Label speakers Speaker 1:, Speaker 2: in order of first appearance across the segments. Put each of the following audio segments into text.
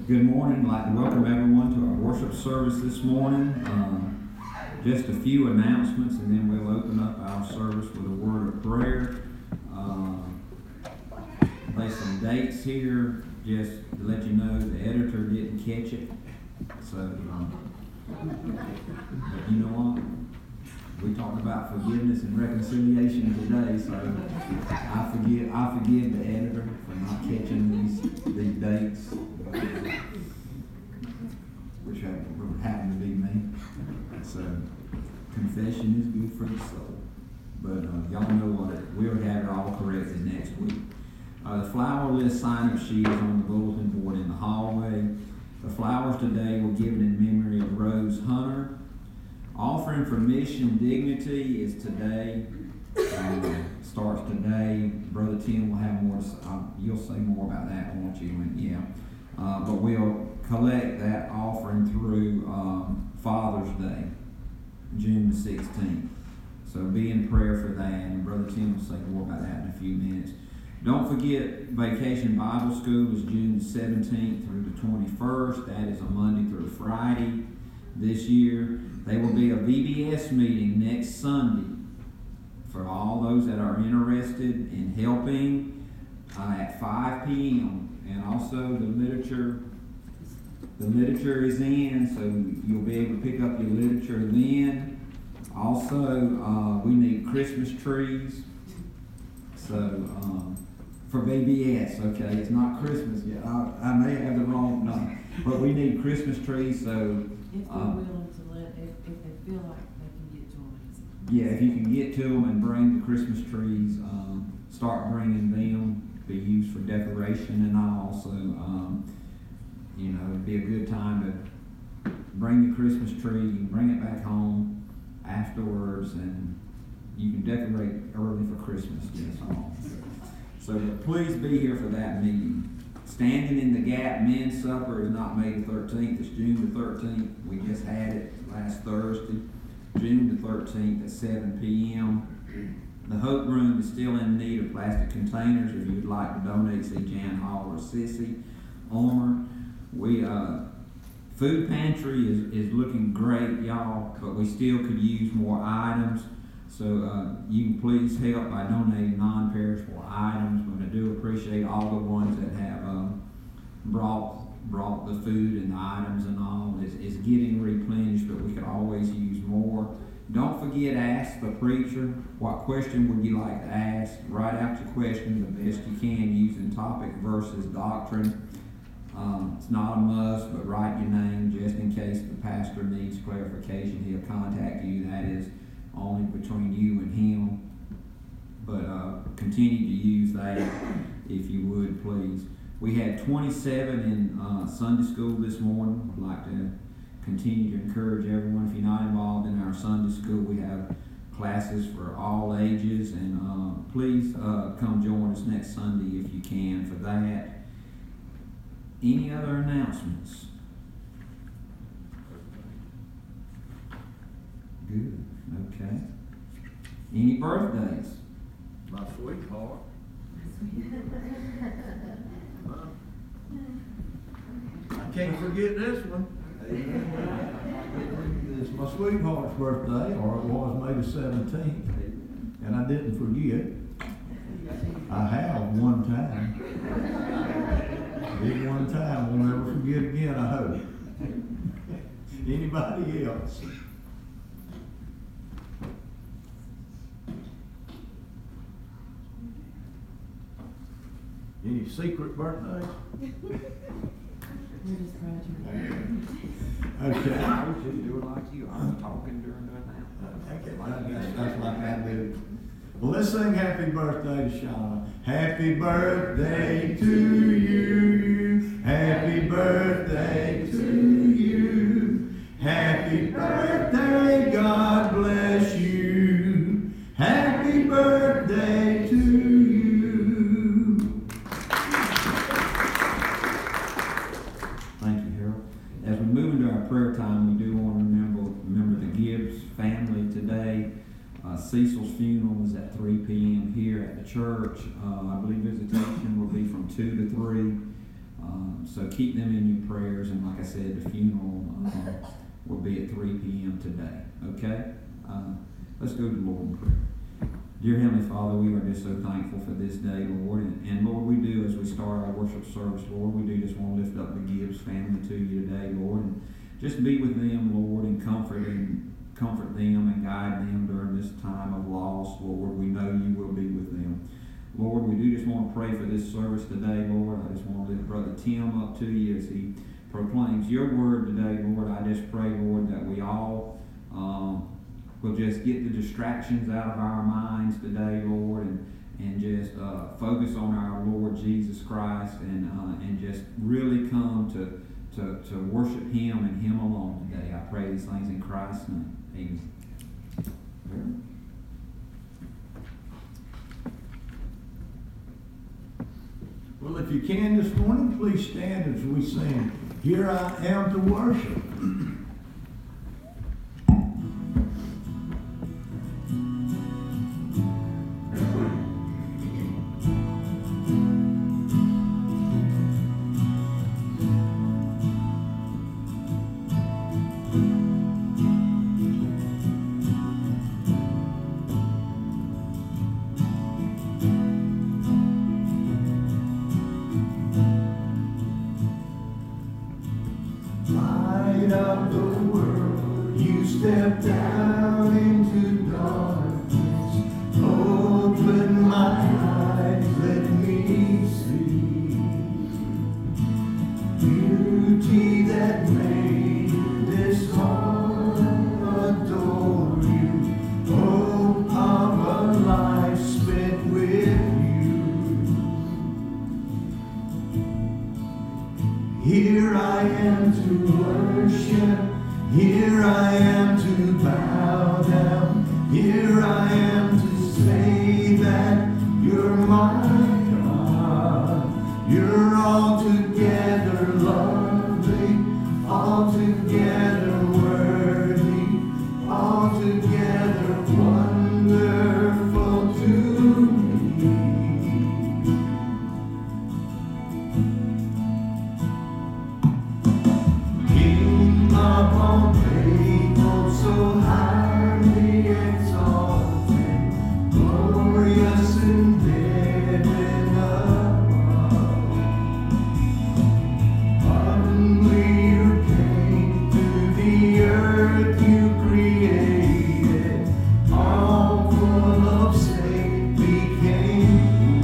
Speaker 1: Good morning. I'd like to welcome everyone to our worship service this morning. Just a few announcements and then we'll open up our service with a word of prayer. There's some dates here just to let you know the editor didn't catch it. So, but you know what? We talked about forgiveness and reconciliation today, so I forgive the editor for not catching these dates, which happened to be me. So confession is good for the soul. But y'all know what we'll have it all corrected next week. The flower list sign-up sheet is on the bulletin board in the hallway. The flowers today were given in memory of Rose Hunter. Offering for Mission Dignity is today. Starts today. Brother Tim will have more. You'll say more about that, won't you? But we'll collect that offering through Father's Day, June the 16th. So be in prayer for that, and Brother Tim will say more about that in a few minutes. Don't forget, Vacation Bible School is June the 17th through the 21st. That is a Monday through Friday this year. There will be a VBS meeting next Sunday for all those that are interested in helping at 5 p.m. And also the literature is in, so you'll be able to pick up your literature then. Also, we need Christmas trees. So for VBS, okay, it's not Christmas yet. I may have the wrong number, but we need Christmas trees. So
Speaker 2: if they're willing to if they feel like they can get to them.
Speaker 1: Yeah, if you can get to them and bring the Christmas trees, start bringing them. Be used for decoration and all. So, it'd be a good time to bring the Christmas tree. You can bring it back home afterwards, and you can decorate early for Christmas. Yes, all. So please be here for that meeting. Standing in the Gap Men's Supper is not May the 13th. It's June the 13th. We just had it last Thursday. June the 13th at 7 p.m. The Hope Room is still in need of plastic containers. If you would like to donate, see Jan Hall or Sissy Ormer. Food pantry is looking great, y'all, but we still could use more items. So you can please help by donating non-perishable items. But I do appreciate all the ones that have brought the food and the items and all. It's getting replenished, but we could always use more. Don't forget, ask the preacher, what question would you like to ask? Write out your question the best you can using topic versus doctrine. It's not a must, but write your name just in case the pastor needs clarification. He'll contact you. That is only between you and him. But continue to use that if you would, please. We had 27 in Sunday school this morning. I'd like to continue to encourage everyone. If you're not involved in our Sunday school, we have classes for all ages, and please come join us next Sunday if you can for that. Any other announcements? Good. Okay. Any birthdays?
Speaker 3: My sweetheart. I can't forget this one. It's my sweetheart's birthday, or it was May the 17th, and I didn't forget. I have one time. Did one time, won't ever forget again, I hope. Anybody else? Any secret birthdays?
Speaker 2: We're just graduating.
Speaker 3: Okay.
Speaker 4: I was just doing like you. I was talking during that.
Speaker 3: That's like I do. Well, let's sing happy birthday to Shauna. Happy birthday to you. Happy birthday to you. Happy birthday, God bless you. Happy birthday to you.
Speaker 1: Thank you, Harold. As we move into our prayer time, we do want to remember the Gibbs family today. Cecil's funeral is at 3 p.m. here at the church. I believe visitation will be from 2 to 3. So keep them in your prayers, and like I said, the funeral will be at 3 p.m. today. Okay? Let's go to the Lord in prayer. Dear Heavenly Father, we are just so thankful for this day, Lord. And Lord, we do, as we start our worship service, Lord, we do just want to lift up the Gibbs family to you today, Lord. And just be with them, Lord, and comfort them and guide them during this time of loss, Lord. We know you will be with them. Lord, we do just want to pray for this service today, Lord. I just want to lift Brother Tim up to you as he proclaims your word today, Lord. I just pray, Lord, that we all will just get the distractions out of our minds today, Lord, and just focus on our Lord Jesus Christ and just really come to worship him and him alone today. I pray these things in Christ's name. Amen.
Speaker 3: Well, if you can this morning, please stand as we sing, "Here I Am to Worship." Light of the world, you step down into darkness. Open my eyes, let me see beauty that made this heart adore you. Hope of a life spent with you. Here I am to worship, here I am to bow down, here I am to say that you're my God. You're altogether lovely, altogether worthy, altogether wonderful to me. So highly exalted, glorious in heaven above. Humbly you came to the earth you created, all full of state became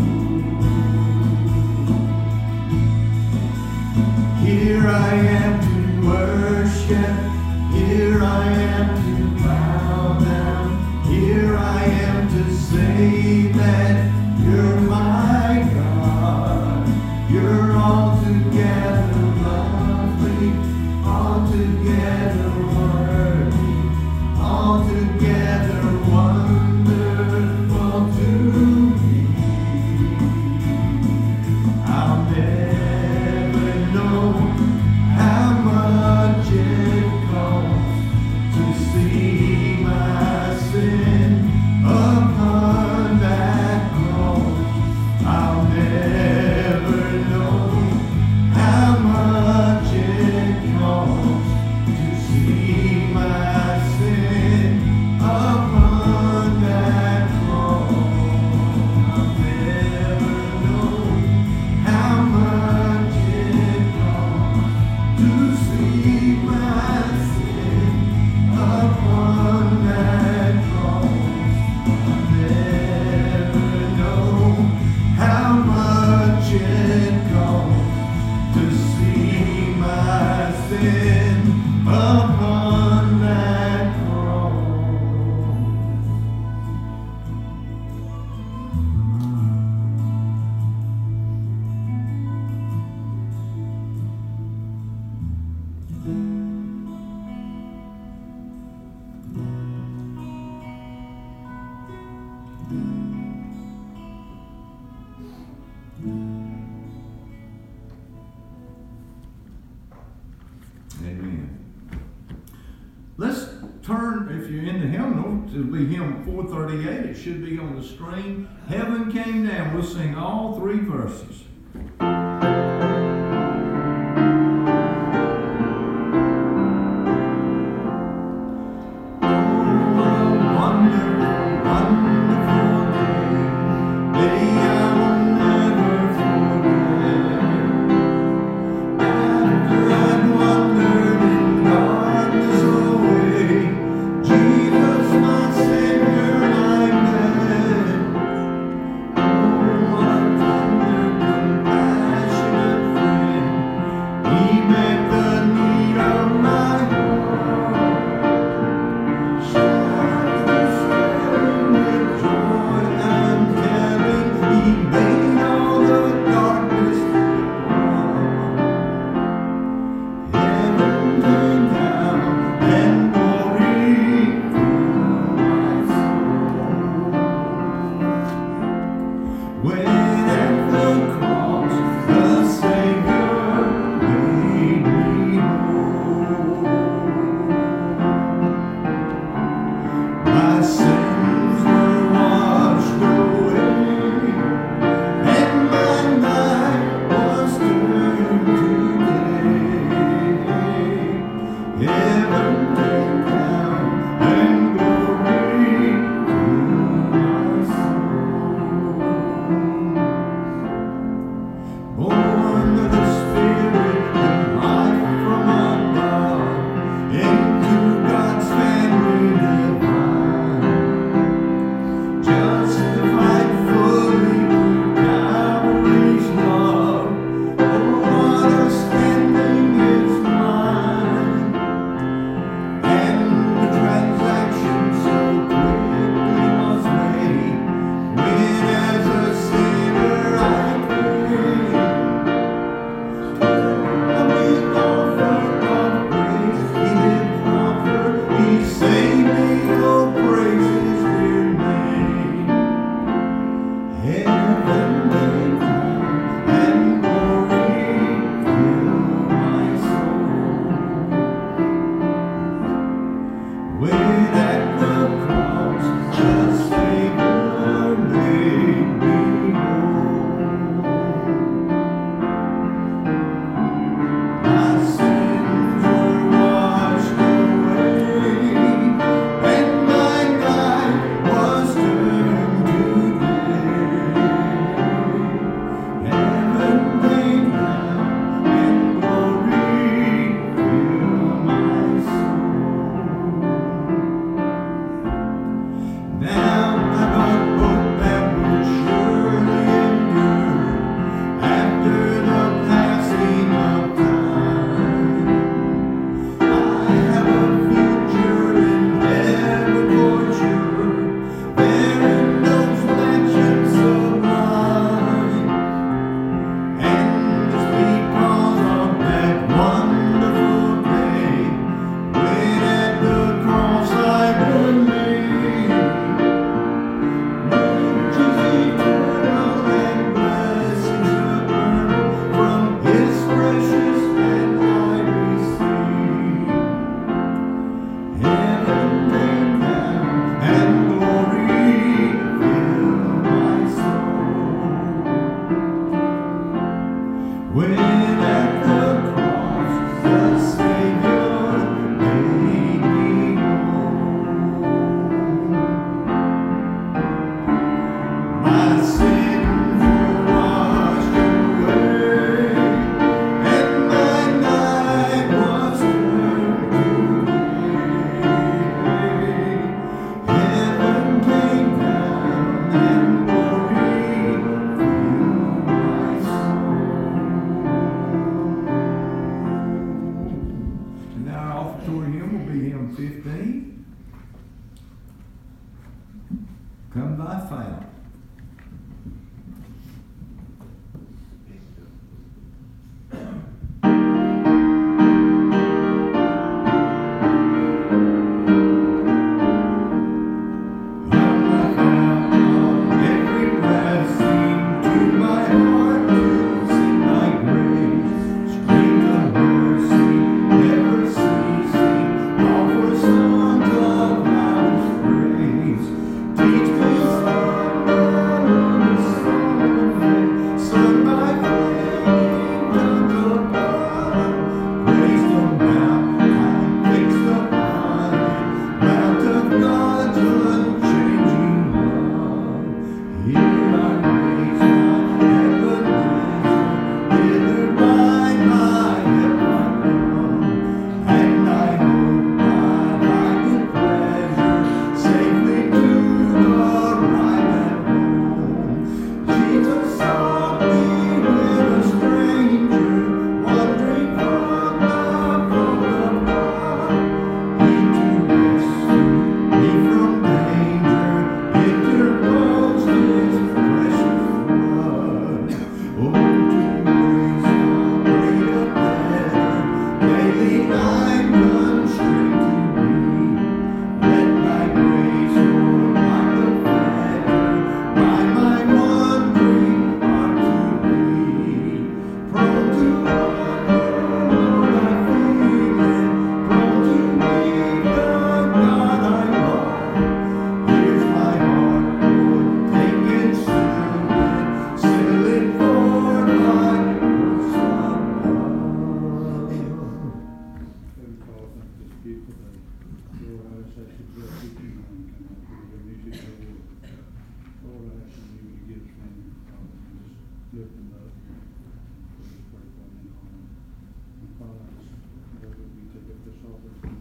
Speaker 3: you. Here I am to worship. Here I am to bow down, here I am to say that you're my God. You're altogether lovely, altogether worthy, altogether wonderful to me. I'll never know how much it costs to see my sin upon that cross. I'll never know how much it costs to see my sin upon that cross. I'll never know how much it costs to see my sin upon that cross. I'll never know how much it costs to see my sin upon that cross. Amen. Let's turn, if you're in the hymnal, to be hymn 438. It should be on the screen. Heaven Came Down. We'll sing all three verses.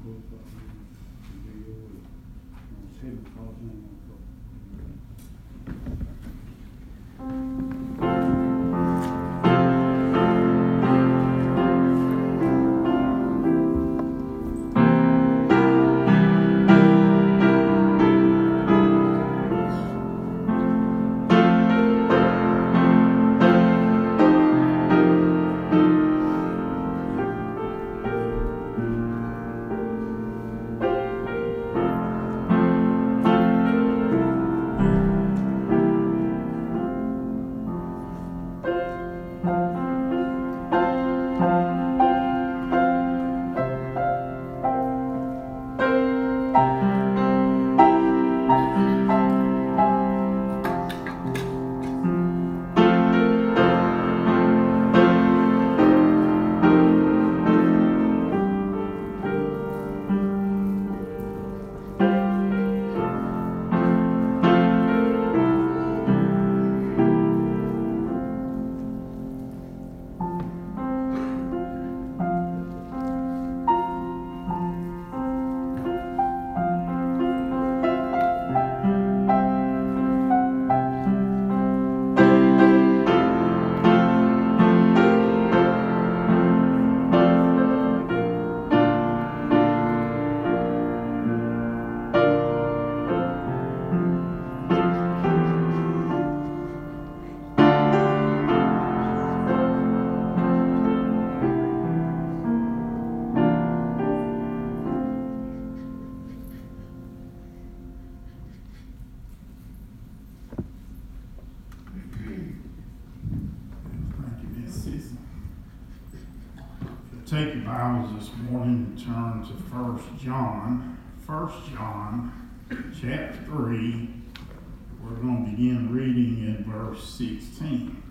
Speaker 5: Take your Bibles this morning and turn to 1 John. 1 John chapter 3. We're going to begin reading in verse 16.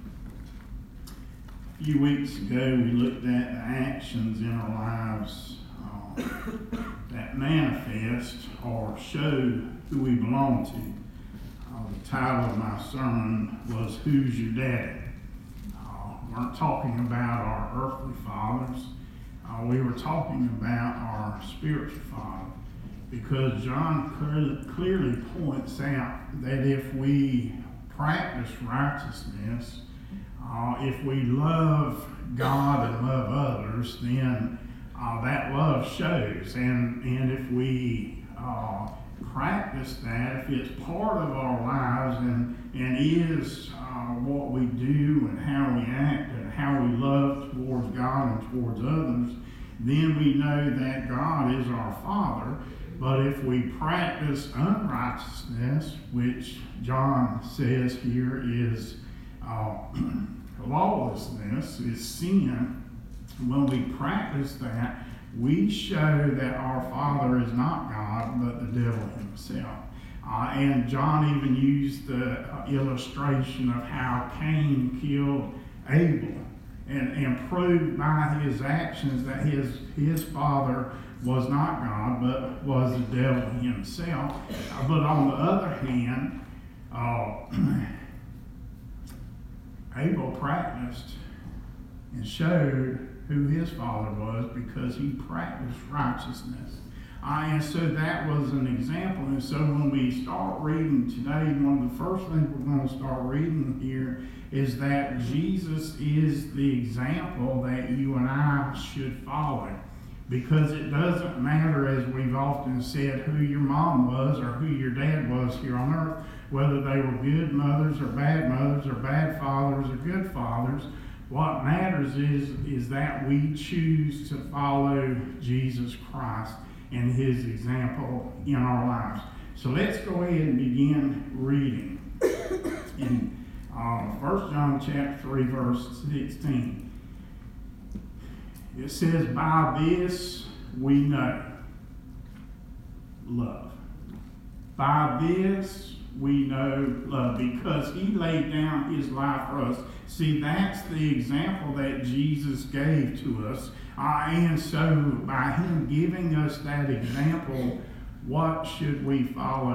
Speaker 5: A few weeks ago we looked at the actions in our lives that manifest or show who we belong to. The title of my sermon was Who's Your Daddy? We weren't talking about our earthly fathers. We were talking about our spiritual father, because John clearly points out that if we practice righteousness, if we love God and love others, then that love shows. And if we practice that, if it's part of our lives and is what we do and how we act and how we love towards God and towards others, then we know that God is our Father. But if we practice unrighteousness, which John says here is lawlessness, is sin, when we practice that, we show that our Father is not God, but the devil himself. And John even used the illustration of how Cain killed Abel and proved by his actions that his father was not God, but was the devil himself. But on the other hand, Abel practiced and showed who his father was because he practiced righteousness. And so that was an example. And so when we start reading today, one of the first things we're going to start reading here is that Jesus is the example that you and I should follow. Because it doesn't matter, as we've often said, who your mom was or who your dad was here on earth, whether they were good mothers or bad fathers or good fathers. What matters is that we choose to follow Jesus Christ and his example in our lives. So let's go ahead and begin reading in 1 John chapter 3, verse 16. It says, by this we know love. By this we know love, because he laid down his life for us. See, that's the example that Jesus gave to us. And so by him giving us that example, what should we follow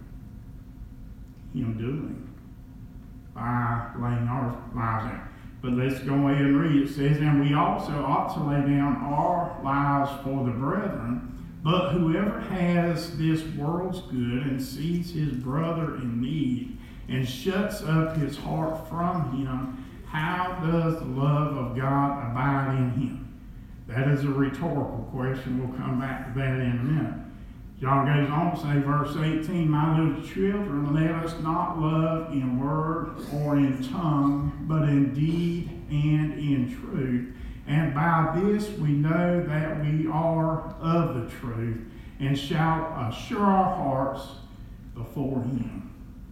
Speaker 5: him doing? By laying our lives down. But let's go ahead and read. It says, and we also ought to lay down our lives for the brethren, But whoever has this world's good and sees his brother in need and shuts up his heart from him, how does the love of God abide in him? That is a rhetorical question. We'll come back to that in a minute. John goes on to say, verse 18, my little children, let us not love in word or in tongue, but in deed and in truth. And by this we know that we are of the truth, and shall assure our hearts before him.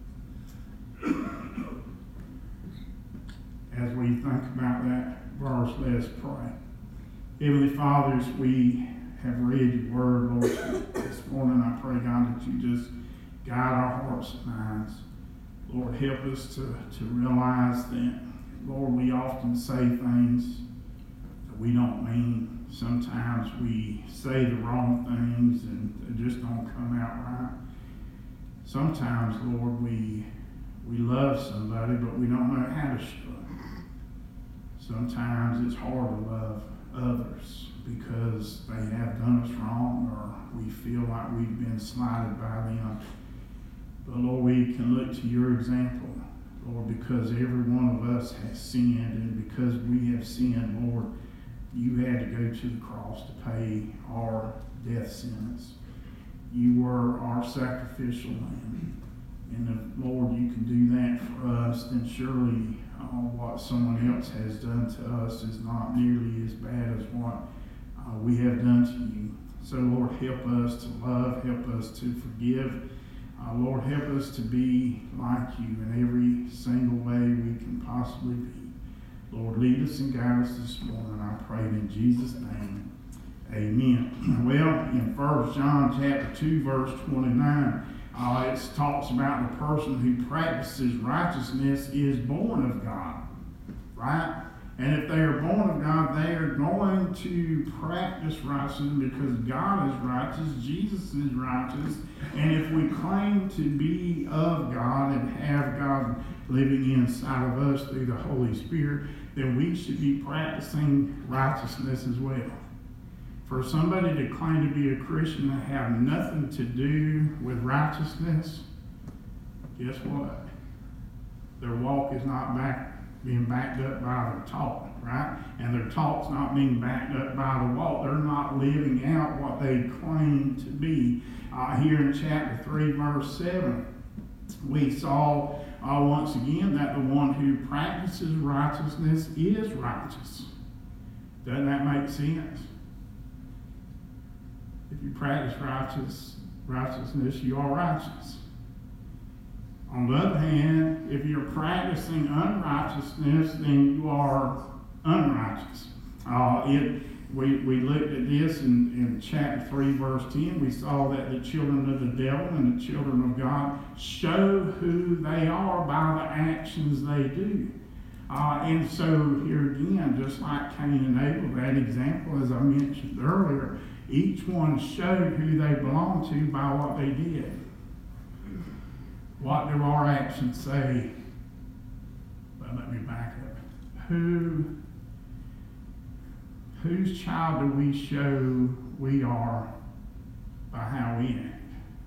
Speaker 5: As we think about that verse, let us pray. Heavenly Father, as we have read your word, Lord, this morning I pray, God, that you just guide our hearts and minds. Lord, help us to realize that, Lord, we often say things that we don't mean. Sometimes we say the wrong things and they just don't come out right. Sometimes, Lord, we love somebody, but we don't know how to show it. Sometimes it's hard to love others because they have done us wrong, or we feel like we've been slighted by them. But Lord, we can look to your example, Lord, because every one of us has sinned, and because we have sinned, Lord, you had to go to the cross to pay our death sentence. You were our sacrificial lamb. And if, Lord, you can do that for us, then surely what someone else has done to us is not nearly as bad as what we have done to you. So, Lord, help us to love, help us to forgive. Lord, help us to be like you in every single way we can possibly be. Lord, lead us and guide us this morning, I pray in Jesus' name. Amen. Well, in 1 John chapter 2, verse 29, it talks about the person who practices righteousness is born of God, right? And if they are born of God, they are going to practice righteousness because God is righteous, Jesus is righteous, and if we claim to be of God and have God living inside of us through the Holy Spirit, then we should be practicing righteousness as well. For somebody to claim to be a Christian and have nothing to do with righteousness, guess what? Their walk is not being backed up by their talk, right? And their talk's not being backed up by the walk. They're not living out what they claim to be. Here in chapter 3, verse 7, we saw once again that the one who practices righteousness is righteous. Doesn't that make sense? If you practice righteousness, you are righteous. On the other hand, if you're practicing unrighteousness, then you are unrighteous. We looked at this in chapter 3, verse 10. We saw that the children of the devil and the children of God show who they are by the actions they do. And so here again, just like Cain and Abel, that example, as I mentioned earlier, each one showed who they belonged to by what they did. What do our actions say? Well, let me back up. Whose child do we show we are by how we act?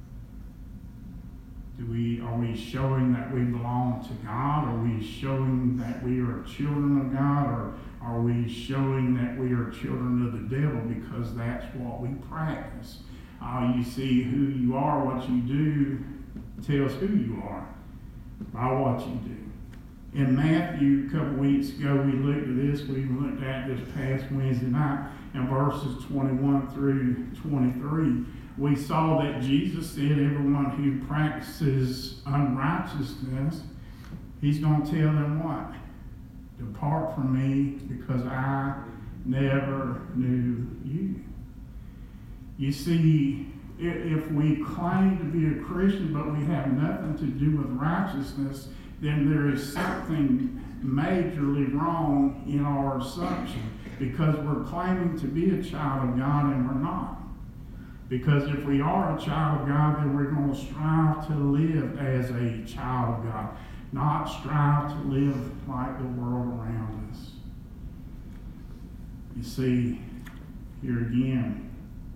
Speaker 5: Are we showing that we belong to God? Are we showing that we are children of God? Or are we showing that we are children of the devil because that's what we practice? You see, who you are, what you do, tells who you are by what you do. In Matthew, a couple weeks ago, we looked at this. We looked at this past Wednesday night in verses 21 through 23. We saw that Jesus said everyone who practices unrighteousness, he's going to tell them what? Depart from me because I never knew you. You see, if we claim to be a Christian but we have nothing to do with righteousness, then there is something majorly wrong in our assumption because we're claiming to be a child of God and we're not. Because if we are a child of God, then we're going to strive to live as a child of God, not strive to live like the world around us. You see, here again,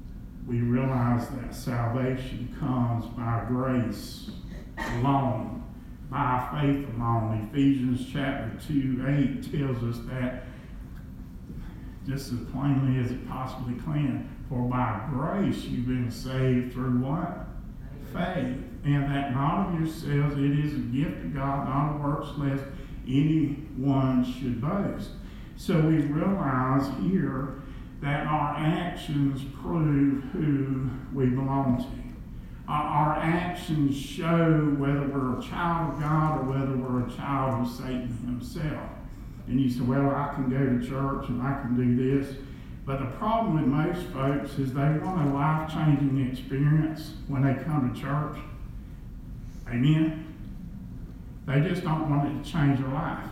Speaker 5: we realize that salvation comes by grace alone, by faith alone. Ephesians chapter 2:8 tells us that just as plainly as it possibly can. For by grace you've been saved through what? Faith. And that not of yourselves, it is a gift of God, not of works, lest anyone should boast. So we realize here that our actions prove who we belong to. Our actions show whether we're a child of God or whether we're a child of Satan himself. And you say, well, I can go to church and I can do this. But the problem with most folks is they want a life-changing experience when they come to church. Amen? They just don't want it to change their life.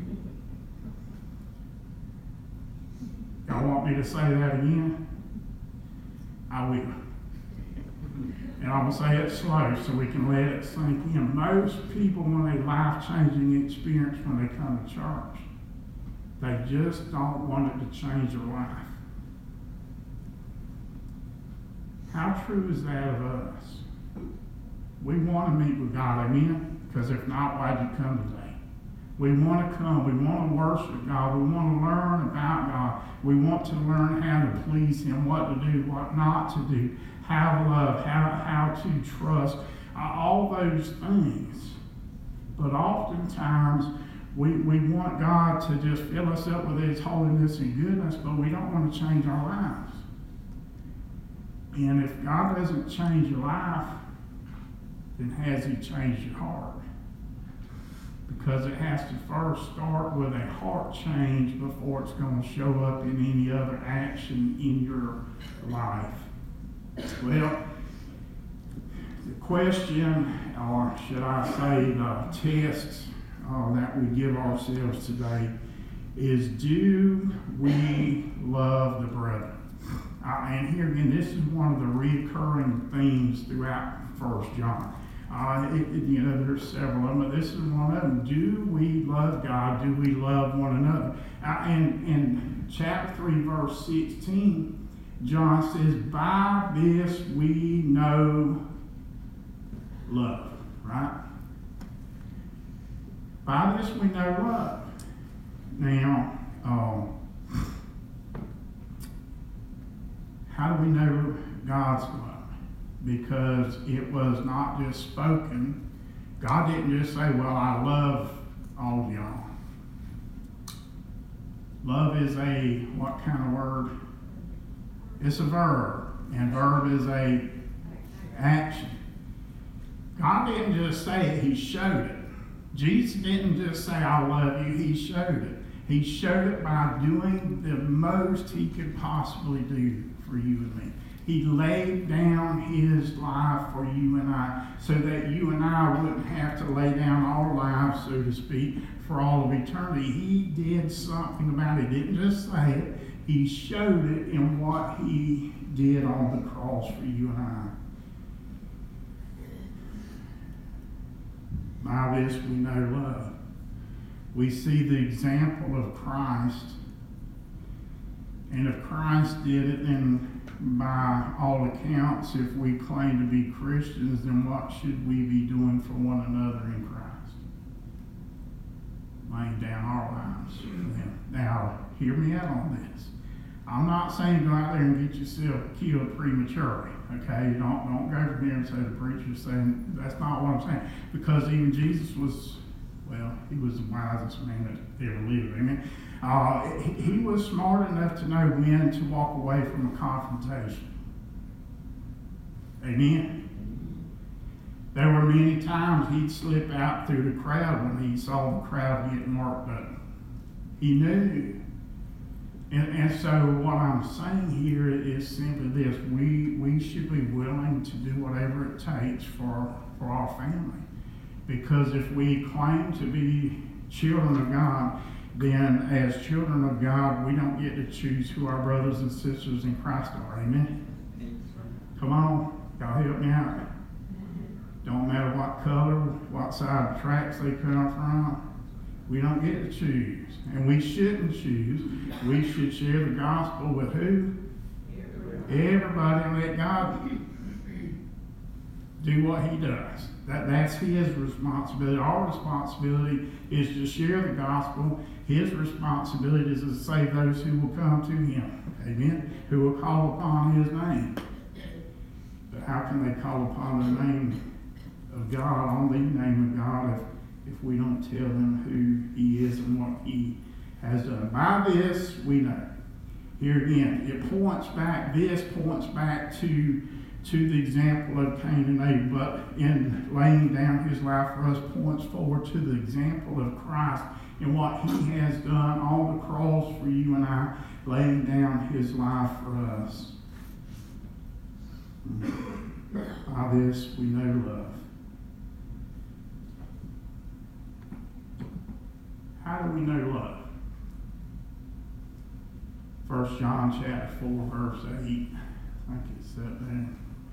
Speaker 5: Y'all want me to say that again? I will. And I'm going to say it slow so we can let it sink in. Most people want a life-changing experience when they come to church. They just don't want it to change their life. How true is that of us? We want to meet with God, amen? Because if not, why'd you come today? We want to come. We want to worship God. We want to learn about God. We want to learn how to please Him, what to do, what not to do, how to love, how to trust, all those things. But oftentimes, we want God to just fill us up with His holiness and goodness, but we don't want to change our lives. And if God doesn't change your life, then has He changed your heart? Because it has to first start with a heart change before it's going to show up in any other action in your life. Well, the question, or should I say the test that we give ourselves today is, do we love the brethren? And here again, this is one of the recurring themes throughout 1 John. There's several of them, but this is one of them. Do we love God? Do we love one another? In chapter 3, verse 16, John says, by this we know love, right? By this we know love. Now, how do we know God's love? Because it was not just spoken. God didn't just say, well, I love all of y'all. Love is a, what kind of word? It's a verb, and verb is a action. God didn't just say it, He showed it. Jesus didn't just say, I love you, He showed it. He showed it by doing the most He could possibly do for you and me. He laid down His life for you and I, so that you and I wouldn't have to lay down our lives, so to speak, for all of eternity. He did something about it. He didn't just say it. He showed it in what He did on the cross for you and I. By this we know love. We see the example of Christ. And if Christ did it, then by all accounts, if we claim to be Christians, then what should we be doing for one another in Christ? Laying down our lives for them. Now, hear me out on this. I'm not saying go out there and get yourself killed prematurely, okay? Don't go from here and say the preacher's saying, that's not what I'm saying. Because even Jesus was, well, He was the wisest man that ever lived, amen? He was smart enough to know when to walk away from a confrontation. Amen? There were many times He'd slip out through the crowd when He saw the crowd getting worked up. He knew. And so what I'm saying here is simply this. We should be willing to do whatever it takes for our family. Because if we claim to be children of God, then as children of God, we don't get to choose who our brothers and sisters in Christ are. Amen? Come on. Y'all help me out. Don't matter what color, what side of the tracks they come from. We don't get to choose. And we shouldn't choose. We should share the gospel with who? Everybody, and let God do what he does. That's his responsibility. Our responsibility is to share the gospel. His responsibility is to save those who will come to him. Amen? Who will call upon his name. But how can they call upon the name of God, on the name of God, if we don't tell them who he is and what he has done? By this we know. Here again, this points back to the example of Cain and Abel, but in laying down his life for us points forward to the example of Christ and what he has done on the cross for you and I, laying down his life for us. By this we know love. How do we know love? 1 John chapter 4, verse 8. I think it's up there.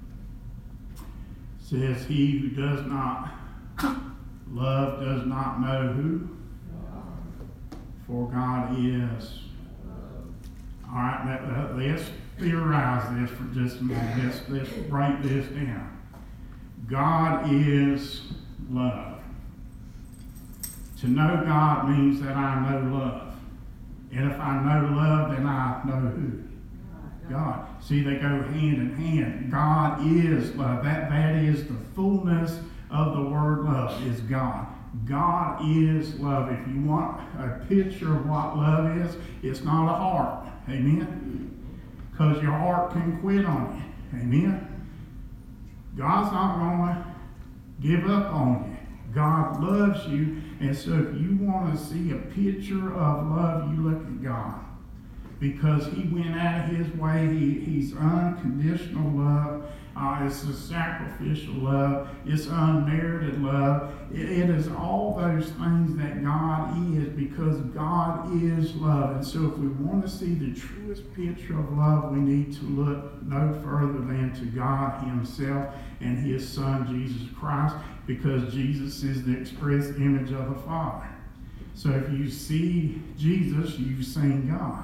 Speaker 5: Says, he who does not love does not know who? For God is. All right, let's theorize this for just a minute. Let's break this down. God is love. To know God means that I know love. And if I know love, then I know who? God. See, they go hand in hand. God is love. That is the fullness of the word love, is God. God is love. If you want a picture of what love is, it's not a heart. Amen? Because your heart can quit on you. Amen? God's not going to give up on you. God loves you, and so if you want to see a picture of love, you look at God. Because he went out of his way. He's unconditional love. It's a sacrificial love. It's unmerited love. It is all those things that God is, because God is love. And so if we want to see the truest picture of love, we need to look no further than to God himself and his Son, Jesus Christ, because Jesus is the express image of the Father. So if you see Jesus, you've seen God.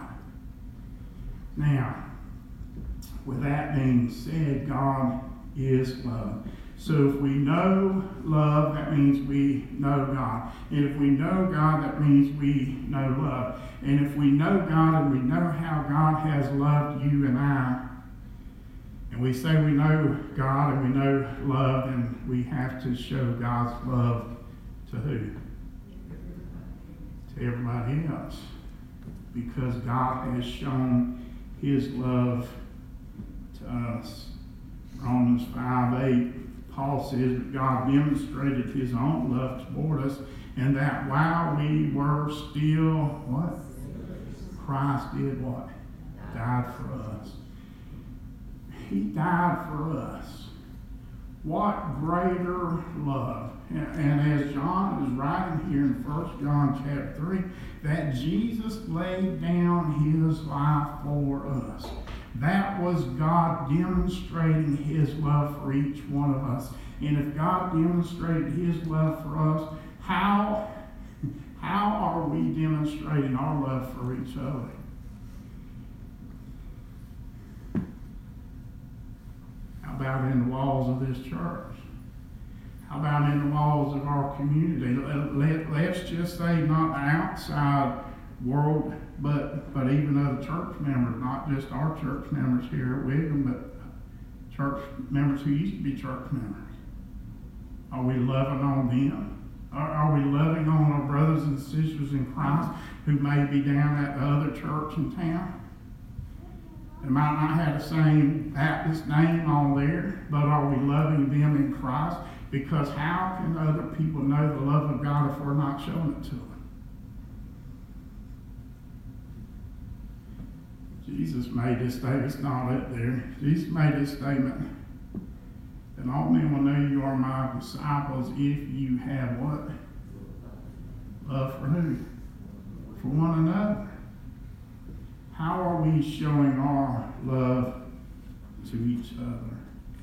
Speaker 5: Now, with that being said, God is love. So if we know love, that means we know God. And if we know God, that means we know love. And if we know God and we know how God has loved you and I, and we say we know God and we know love, then we have to show God's love to who? To everybody else. Because God has shown his love to us. Romans 5:8, Paul says that God demonstrated his own love toward us, and that while we were still, what? Christ did what? Died for us. He died for us. What greater love. And as John is writing here in 1 John chapter 3, that Jesus laid down his life for us. That was God demonstrating his love for each one of us. And if God demonstrated his love for us, how are we demonstrating our love for each other? How about in the walls of this church? How about in the walls of our community? Let's just say not the outside world, but even other church members, not just our church members here at Wiggum, but church members who used to be church members. Are we loving on them? Are we loving on our brothers and sisters in Christ who may be down at the other church in town? They might not have the same Baptist name on there, but are we loving them in Christ? Because how can other people know the love of God if we're not showing it to them? Jesus made this statement. It's not up there. Jesus made this statement. And all men will know you are my disciples if you have what? Love for who? For one another. How are we showing our love to each other?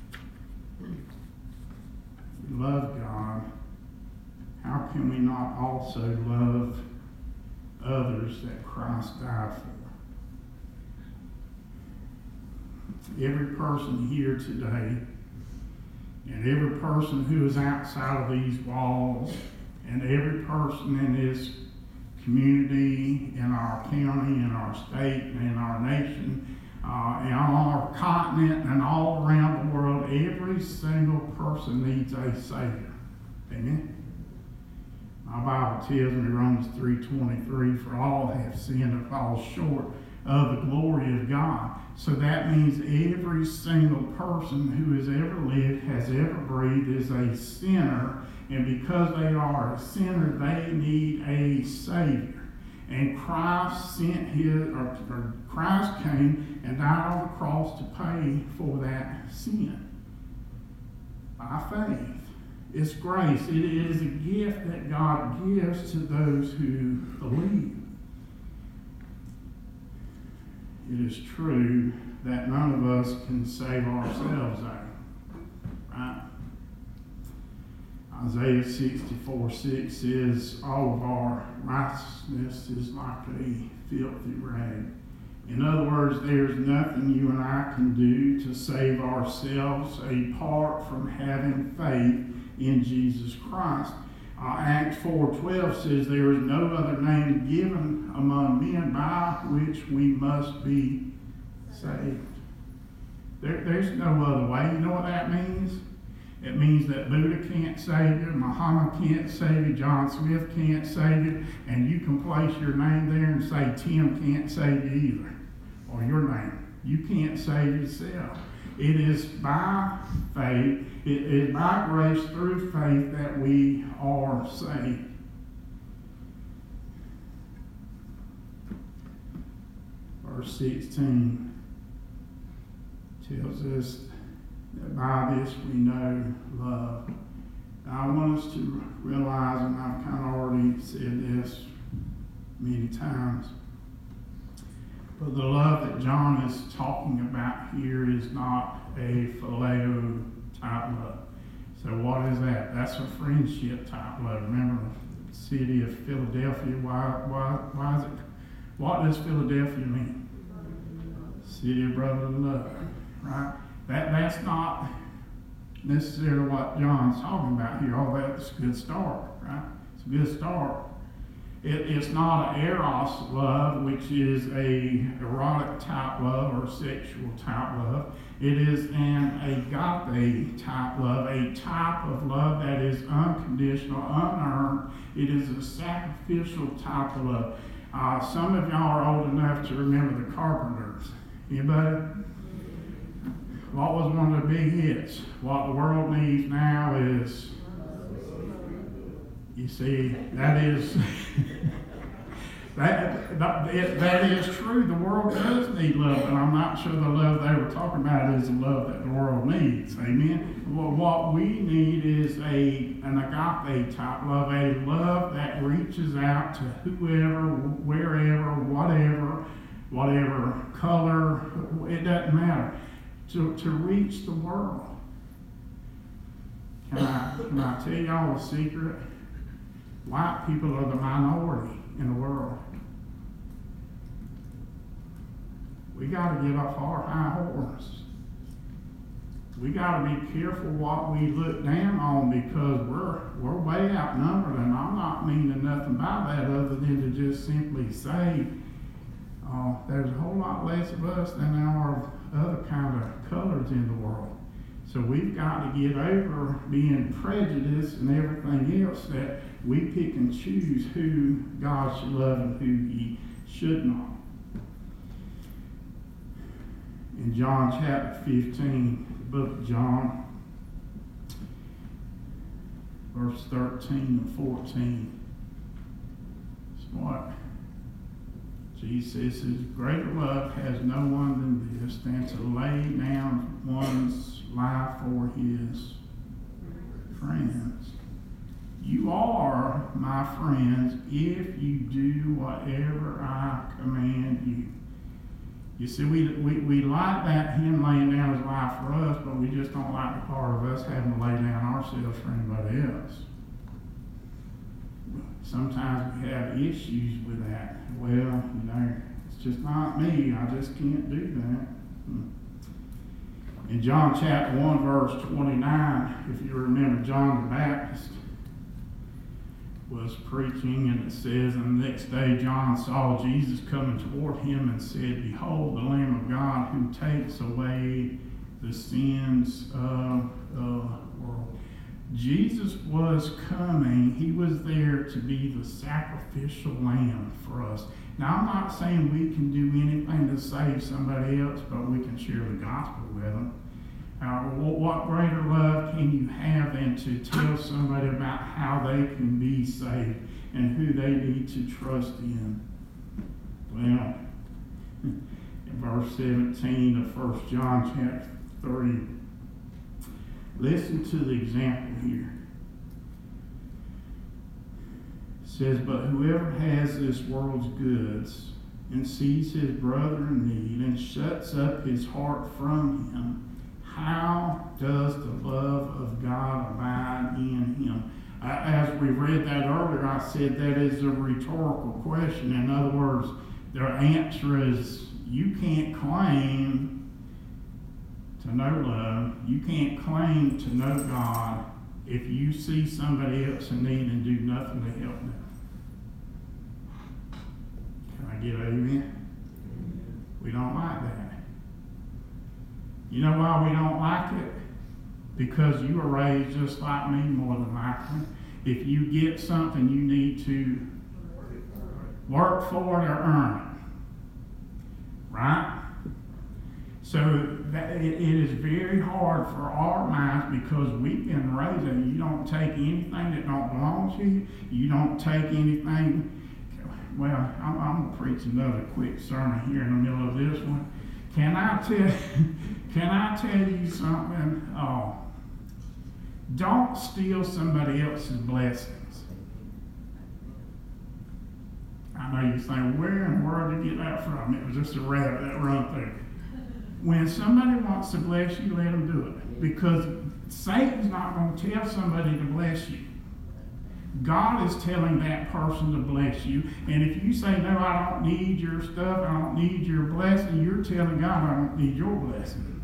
Speaker 5: We love God. How can we not also love others that Christ died for? every person here today, and every person who is outside of these walls, and every person in this community, in our county, in our state, and in our nation, and on our continent, and all around the world, every single person needs a Savior. Amen? My Bible tells me, Romans 3:23, for all have sinned and fall short of the glory of God. So that means every single person who has ever lived, has ever breathed, is a sinner. And because they are a sinner, they need a Savior. And Christ sent or Christ came and died on the cross to pay for that sin. By faith. It's grace. It is a gift that God gives to those who believe. It is true that none of us can save ourselves out. Right? Isaiah 64:6 says, all of our righteousness is like a filthy rag. In other words, there's nothing you and I can do to save ourselves apart from having faith in Jesus Christ. Acts 4:12 says, there is no other name given among men by which we must be saved. There's no other way. You know what that means? It means that Buddha can't save you, Muhammad can't save you, John Smith can't save you, and you can place your name there and say Tim can't save you either, or your name. You can't save yourself. It is by faith, it is by grace through faith that we are saved. Verse 16 tells us that by this we know love. Now I want us to realize, and I've kind of already said this many times, but the love that John is talking about here is not a phileo type love. So what is that? That's a friendship type love. Remember the city of Philadelphia? Why is it? What does Philadelphia mean? City of brotherly love, right? That's not necessarily what John's talking about here. Oh, that's a good start, right? It's a good start. It's not an eros love, which is a erotic type love or sexual type love. It is an agape type love, a type of love that is unconditional, unearned. It is a sacrificial type of love. Some of y'all are old enough to remember the Carpenters. Anybody? What was one of the big hits? What the world needs now is, you see, that is that is true. The world does need love, and I'm not sure the love they were talking about is the love that the world needs. Amen. Well, what we need is an agape type love, a love that reaches out to whoever, wherever, whatever color, it doesn't matter, to reach the world. Can I tell y'all a secret? White people are the minority in the world. We got to get off our high horse. We got to be careful what we look down on, because we're way outnumbered, and I'm not meaning nothing by that other than to just simply say there's a whole lot less of us than there are other kind of colors in the world. So we've got to get over being prejudiced and everything else, that we pick and choose who God should love and who He should not. In John chapter 15, the book of John, verse 13 and 14, it's what Jesus says, greater love has no one than this, than to lay down one's life for his friends. You are my friends if you do whatever I command you. You see, we like that him laying down his life for us, but we just don't like the part of us having to lay down ourselves for anybody else. Sometimes we have issues with that. Well, it's just not me. I just can't do that. In John chapter 1, verse 29, if you remember, John the Baptist was preaching, and it says, and the next day John saw Jesus coming toward him and said, Behold, the Lamb of God who takes away the sins of the world. Jesus was coming. He was there to be the sacrificial lamb for us. Now, I'm not saying we can do anything to save somebody else, but we can share the gospel with them. What greater love can you have than to tell somebody about how they can be saved and who they need to trust in? Well, in verse 17 of 1 John chapter 3, listen to the example here. It says, But whoever has this world's goods and sees his brother in need and shuts up his heart from him, how does the love of God abide in him? As we read that earlier, I said that is a rhetorical question. In other words, their answer is, you can't claim to know love. You can't claim to know God if you see somebody else in need and do nothing to help them. Can I get an amen? We don't like that. You know why we don't like it? Because you were raised just like me, more than likely. If you get something, you need to work for it or earn it. Right? So it is very hard for our minds, because we've been raised that you don't take anything that don't belong to you. You don't take anything. Well, I'm going to preach another quick sermon here in the middle of this one. Can I tell you something? Don't steal somebody else's blessings. I know you think, where in the world did you get that from? It was just a rabbit that run through. When somebody wants to bless you, let them do it. Because Satan's not going to tell somebody to bless you. God is telling that person to bless you. And if you say, no, I don't need your stuff, I don't need your blessing, you're telling God, I don't need your blessing.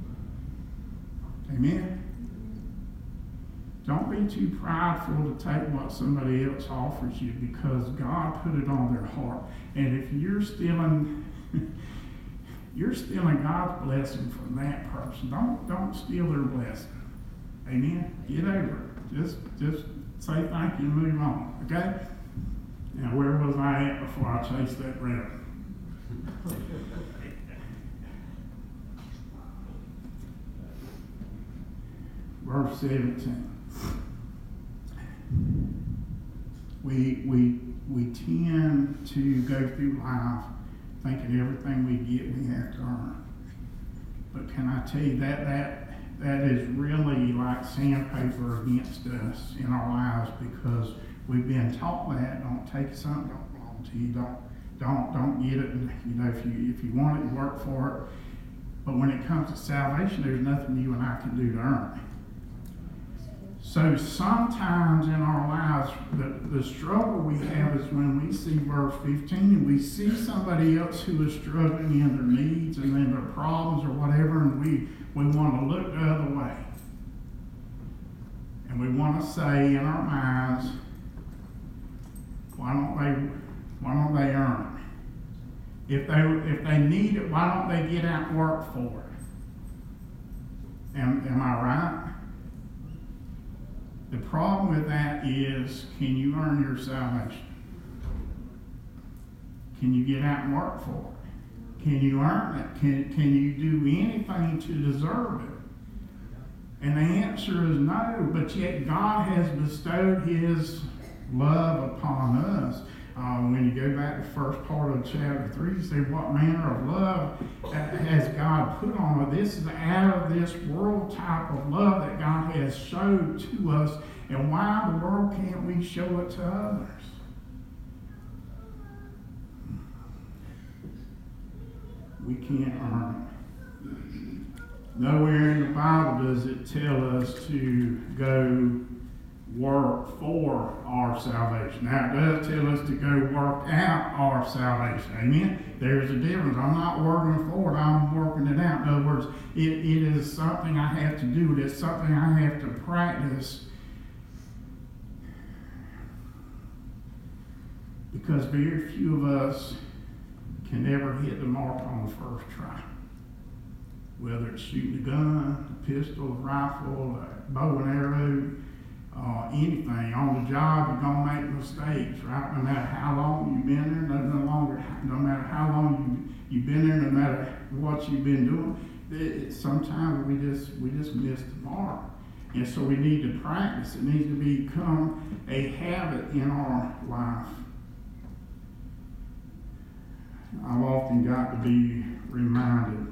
Speaker 5: Amen? Don't be too prideful to take what somebody else offers you, because God put it on their heart. And if you're stealing God's blessing from that person, don't steal their blessing. Amen? Get over it. Just say thank you and move on. Okay? Now, where was I at before I chased that rabbit? Verse 17. We tend to go through life thinking everything we get we have to earn. But can I tell you that is really like sandpaper against us in our lives, because we've been taught that don't take something that don't belong to you, don't get it. You know, if you want it, you work for it. But when it comes to salvation, there's nothing you and I can do to earn it. So sometimes in our lives, the struggle we have is when we see verse 15 and we see somebody else who is struggling in their needs and in their problems or whatever, and we want to look the other way. And we want to say in our minds, why don't they earn it? If they need it, why don't they get out and work for it? Am I right? The problem with that is, can you earn your salvation? Can you get out and work for it? Can you earn it? Can you do anything to deserve it? And the answer is no, but yet God has bestowed His love upon us. When you go back to the first part of chapter 3, you say, what manner of love has God put on us? This is out of this world type of love that God has showed to us. And why in the world can't we show it to others? We can't earn it. Nowhere in the Bible does it tell us to go work for our salvation. Now, it does tell us to go work out our salvation. Amen? There's a difference. I'm not working for it, I'm working it out. In other words, it is something I have to do. It's something I have to practice. Because very few of us can ever hit the mark on the first try. Whether it's shooting a gun, a pistol, a rifle, a bow and arrow, anything. On the job, you're going to make mistakes, right? No matter how long you've been there, no matter how long you've been there, no matter what you've been doing, sometimes we just miss the mark. And so we need to practice. It needs to become a habit in our life. I've often got to be reminded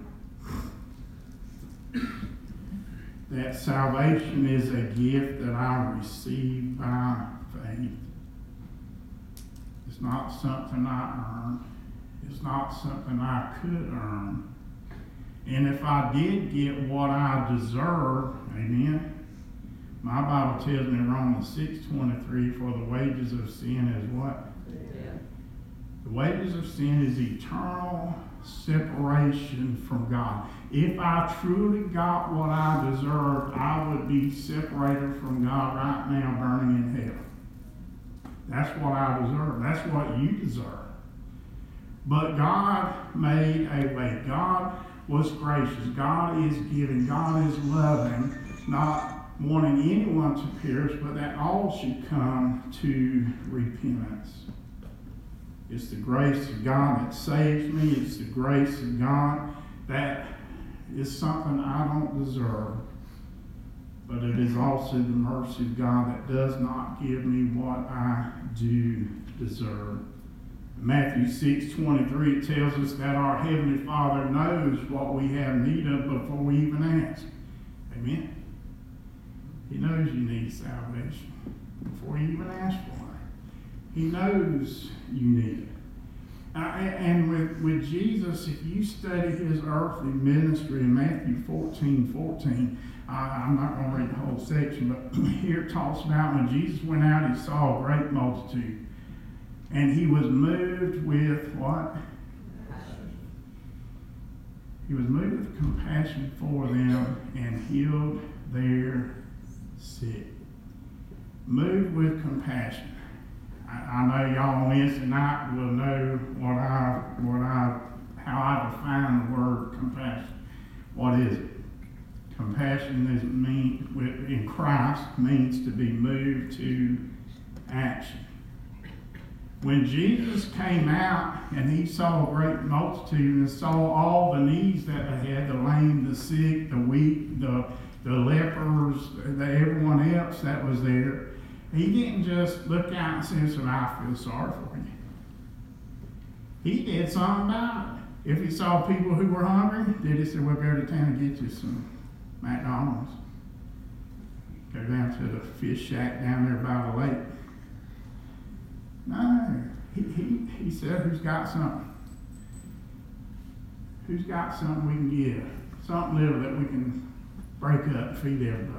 Speaker 5: that salvation is a gift that I receive by faith. It's not something I earned. It's not something I could earn. And if I did get what I deserve, amen, my Bible tells me Romans 6:23, for the wages of sin is what?
Speaker 2: Yeah.
Speaker 5: The wages of sin is eternal separation from God. If I truly got what I deserved, I would be separated from God right now, burning in hell. That's what I deserve. That's what you deserve. But God made a way. God was gracious. God is giving. God is loving, not wanting anyone to perish, but that all should come to repentance. It's the grace of God that saves me. It's the grace of God that is something I don't deserve. But it is also the mercy of God that does not give me what I do deserve. Matthew 6:23, it tells us that our Heavenly Father knows what we have need of before we even ask. Amen? He knows you need salvation before you even ask for it. He knows you need it. And with Jesus, if you study his earthly ministry in Matthew 14:14, I'm not going to read the whole section, but here it talks about when Jesus went out, he saw a great multitude. And he was moved with what? He was moved with compassion for them and healed their sick. Moved with compassion. I know y'all on Wednesday night will know how I define the word compassion. What is it? Compassion in Christ means to be moved to action. When Jesus came out and he saw a great multitude and saw all the needs that they had, the lame, the sick, the weak, the lepers, everyone else that was there, he didn't just look out and say, so I feel sorry for you. He did something about it. If he saw people who were hungry, did he say, well, go to town and get you some McDonald's? Go down to the fish shack down there by the lake. No. He said, who's got something? Who's got something we can give? Something little that we can break up and feed everybody.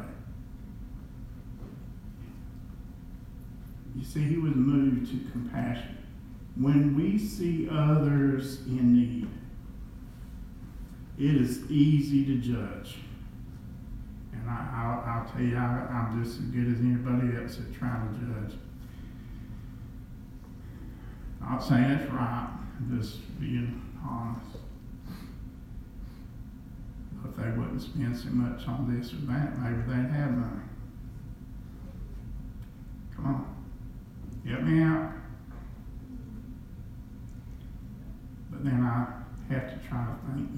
Speaker 5: You see, he was moved to compassion. When we see others in need, it is easy to judge. And I'll tell you, I'm just as good as anybody else at trying to judge. Not saying it's right, just being honest. If they wouldn't spend so much on this or that, maybe they'd have money. Come on. Help me out. But then I have to try to think,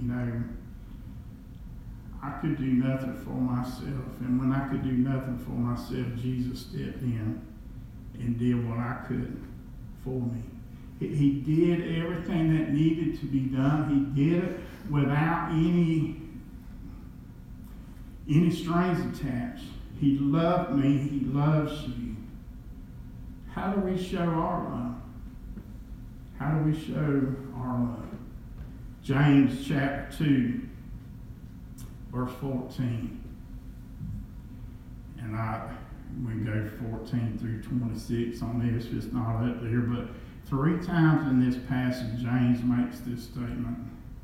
Speaker 5: I could do nothing for myself. And when I could do nothing for myself, Jesus stepped in and did what I couldn't for me. He did everything that needed to be done. He did it without any strings attached. He loved me. He loves you. How do we show our love? How do we show our love? James chapter 2, verse 14. And We can go 14 through 26 on this if it's not up there, but 3 times in this passage, James makes this statement.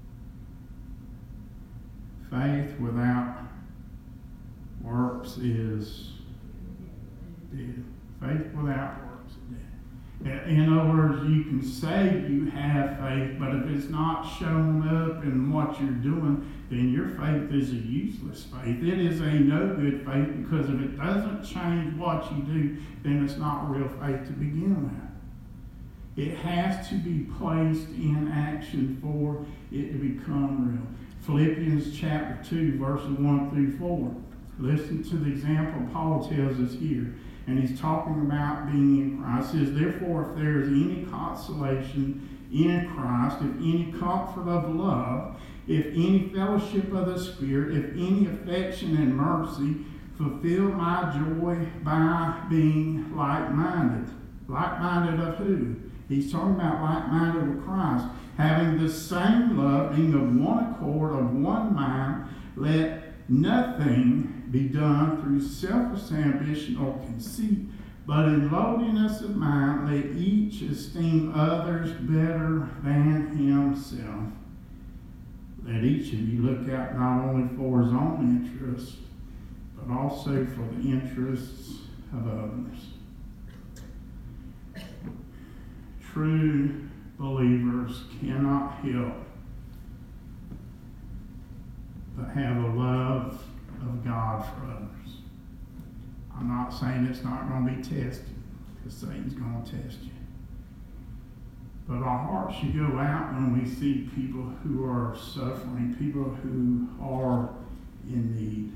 Speaker 5: Faith without works is dead. Faith without works is dead. In other words, you can say you have faith, but if it's not shown up in what you're doing, then your faith is a useless faith. It is a no good faith, because if it doesn't change what you do, then it's not real faith to begin with. It has to be placed in action for it to become real. Philippians chapter 2, verses 1 through 4. Listen to the example Paul tells us here. And he's talking about being in Christ. He says, therefore, if there is any consolation in Christ, if any comfort of love, if any fellowship of the Spirit, if any affection and mercy, fulfill my joy by being like-minded. Like-minded of who? He's talking about like-minded with Christ. Having the same love, being of one accord, of one mind, let nothing be done through selfish ambition or conceit, but in lowliness of mind, let each esteem others better than himself. Let each of you look out not only for his own interests, but also for the interests of others. True believers cannot help but have a love of God for others. I'm not saying it's not going to be tested, because Satan's going to test you. But our hearts should go out when we see people who are suffering, people who are in need.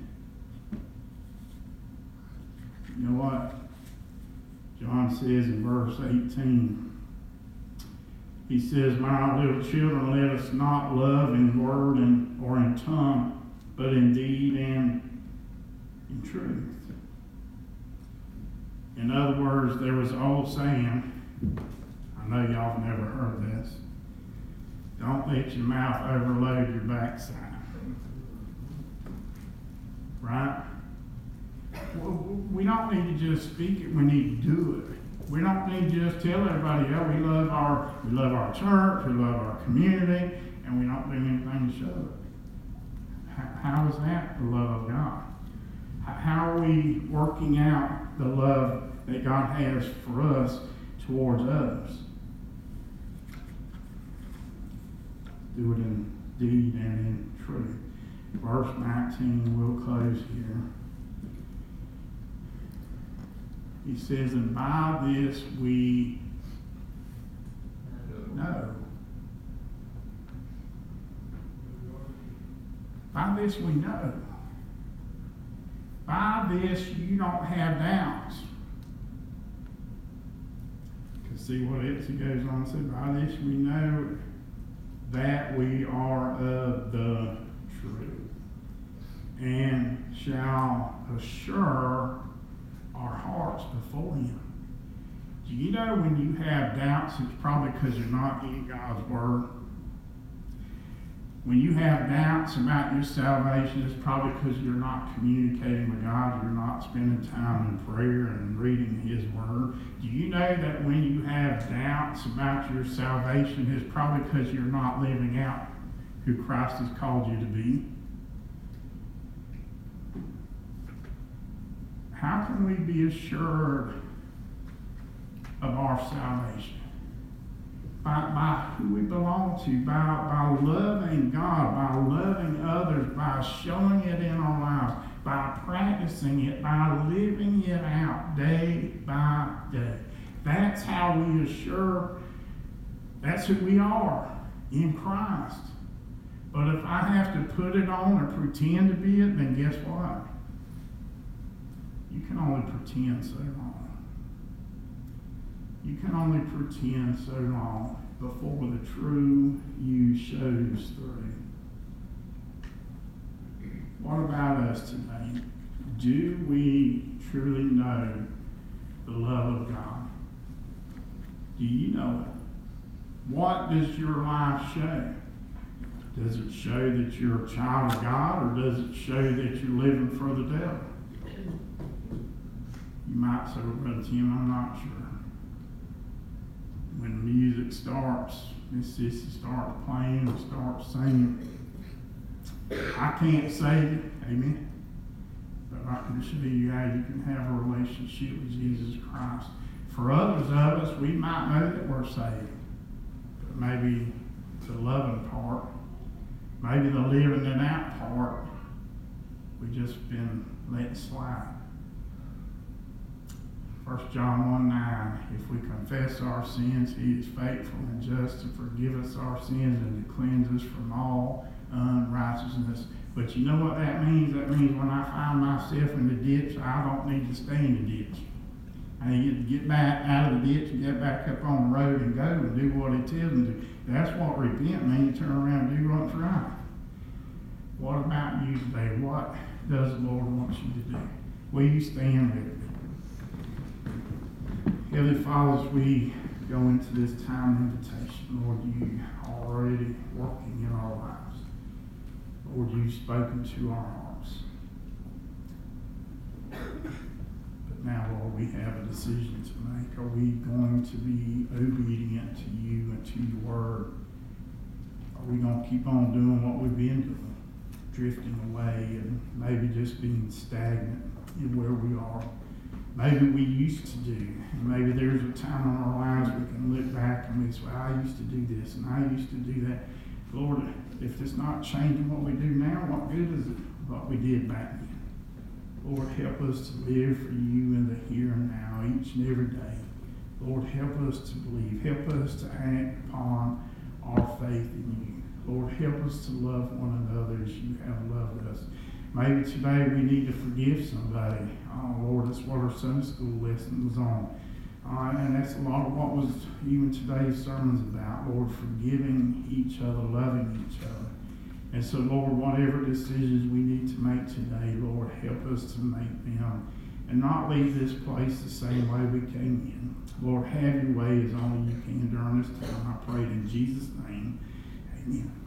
Speaker 5: You know what? John says in verse 18, he says, my little children, let us not love in word or in tongue, but in deed and in truth. In other words, there was an old saying, I know y'all have never heard this, don't let your mouth overload your backside. Right? We don't need to just speak it, we need to do it. We don't need to just tell everybody, yeah, we love our church, we love our community, and we don't do anything to show it. How is that the love of God? How are we working out the love that God has for us towards others? Do it in deed and in truth. Verse 19, we'll close here. He says, and by this we know. By this we know. By this you don't have doubts. Because see what else he goes on to say. By this we know that we are of the truth, and shall assure our hearts before him. Do you know when you have doubts, it's probably because you're not in God's word? When you have doubts about your salvation, it's probably because you're not communicating with God, you're not spending time in prayer and reading his word. Do you know that when you have doubts about your salvation, it's probably because you're not living out who Christ has called you to be? How can we be assured of our salvation? By who we belong to, by loving God, by loving others, by showing it in our lives, by practicing it, by living it out day by day. That's how we assure that's who we are in Christ. But if I have to put it on or pretend to be it, then guess what? You can only pretend so long. You can only pretend so long before the true you shows through. What about us today? Do we truly know the love of God? Do you know it? What does your life show? Does it show that you're a child of God, or does it show that you're living for the devil? You might say, well, Brother Tim, I'm not sure. When the music starts, Miss Sissy starts playing or starts singing, I can't save it, amen. But I can show you how you can have a relationship with Jesus Christ. For others of us, we might know that we're saved, but maybe the loving part, maybe the living it out part, we just been letting slide. 1 John 1:9, if we confess our sins, he is faithful and just to forgive us our sins and to cleanse us from all unrighteousness. But you know what that means? That means when I find myself in the ditch, I don't need to stay in the ditch. I need to get back out of the ditch and get back up on the road and go and do what he tells me to do. That's what repent means, turn around and do what's right. What about you today? What does the Lord want you to do? Will you stand with me? Heavenly Father, as we go into this time of invitation, Lord, you are already working in our lives. Lord, you've spoken to our hearts. But now, Lord, we have a decision to make. Are we going to be obedient to you and to your word? Are we going to keep on doing what we've been doing, drifting away and maybe just being stagnant in where we are? Maybe we used to do, and maybe there's a time in our lives we can look back and we say, well, I used to do this and I used to do that. Lord, if it's not changing what we do now, what good is it what we did back then? Lord, help us to live for you in the here and now, each and every day. Lord, help us to believe. Help us to act upon our faith in you. Lord, help us to love one another as you have loved us. Maybe today we need to forgive somebody. Oh, Lord, that's what our Sunday school lesson was on. And that's a lot of what was even today's sermon's about. Lord, forgiving each other, loving each other. And so, Lord, whatever decisions we need to make today, Lord, help us to make them and not leave this place the same way we came in. Lord, have your way as only you can during this time. I pray in Jesus' name. Amen.